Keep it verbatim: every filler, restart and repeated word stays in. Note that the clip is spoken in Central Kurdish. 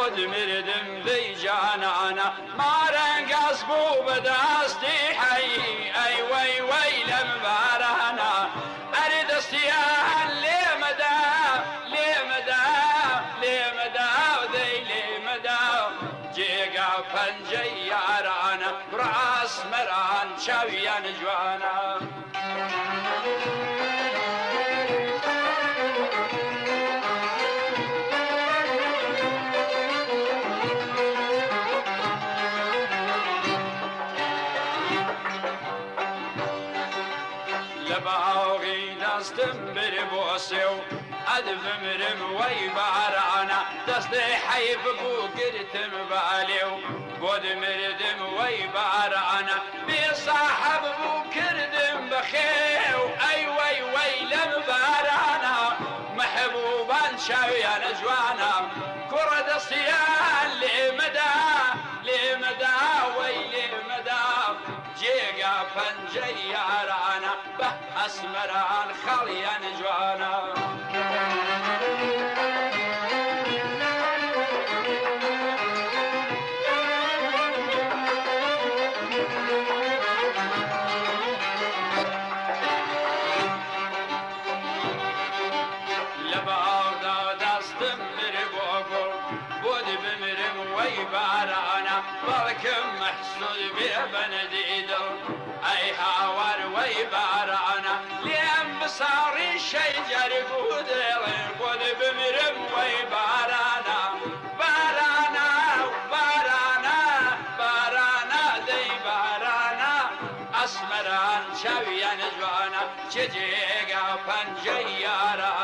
بود مردم ذي جانانا ما رنقص بو بداستي حي اي وي وي لم بارانا اريد استيان لي مدى لي مدى لي مدى ذي لي مدى جيقا فنجي يارانا راس مران شاويان جوانا لباغي دستم بربوسيو أدف مرم ويبارعنا دستي حيف بوكرتم باليو بود مردم ويبارعنا بصاحب بوكردم بخيو أي وي وي لم بارعنا محبوبان شاويا نجوانا كرة الصيان لمدى لمدى وي لمدى جيقا فنجي يارانا به أسمران خاليا نجوانا لبعض دستم مربوكو بود بمرم ويبارانا بالكم محسود ببنديدو اي هاور ويبارانا لين بصاري شجر قودل بود بمرم ويبارانا بارانا بارانا بارانا ذي بارانا اسمران شويا نجوانا شجيقا فنجيارا